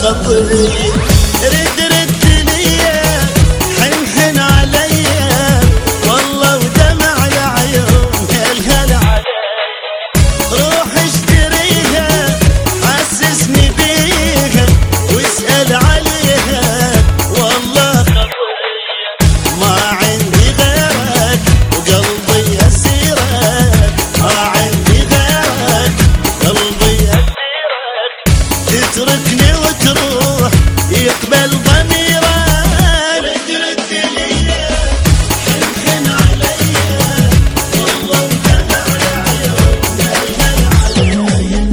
خطري. رد رد ليا حن حن عليا والله ودمع العيون هل عليا. روح اشتريها حسسني بيها واسأل عليها والله خطري. ما عندي غيرك وقلبي أسيرك، ما عندي غيرك وقلبي أسيرك. تتركني وتروح يقبل ضميرك. رد رد ليا حن حن عليا والله ودمع العيون هل عليا.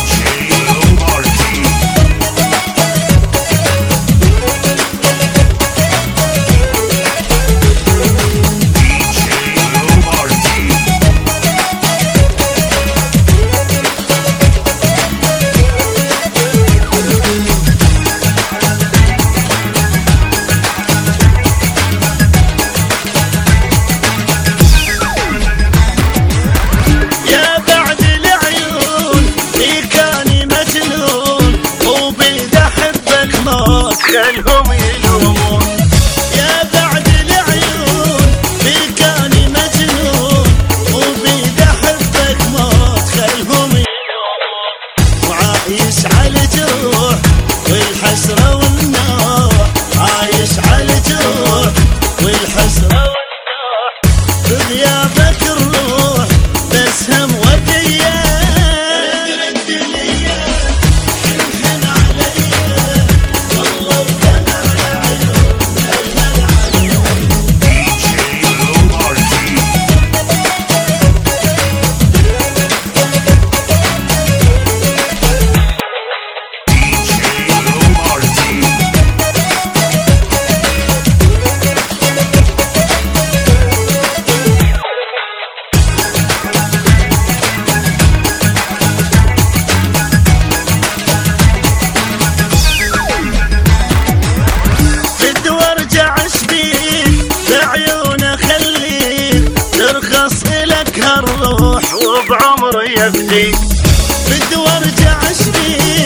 خلهم يلومون يا بعد العيون بكاني مجنون وبيد احبك موت. خلهم يلومون وعايش على الجروح والحسرة والنوح، عايش على الجروح والحسرة والنوح. بغيابك الروح بس هم وديا. الروح وبعمري يفديك. بدي وارجع اشفيك